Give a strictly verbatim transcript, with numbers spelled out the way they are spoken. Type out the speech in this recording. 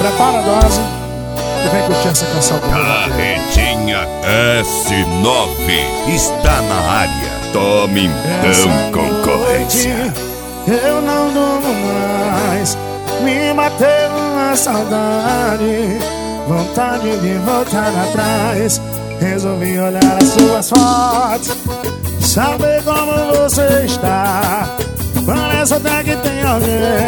prepara a dose e vem curtir essa canção comigo. Carretinha S nove está na área. Tome então, concorrência. Eu não durmo mais, me bateu uma saudade, vontade de voltar atrás. Resolvi olhar as suas fotos, saber como você está. Parece até que tem alguém